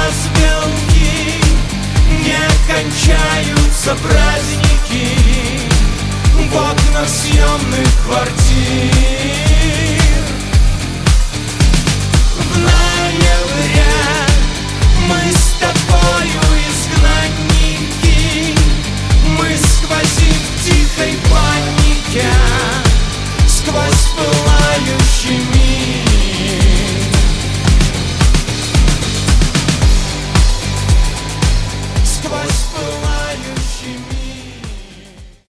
звонки, не кончаются праздники в окнах съемных квартир.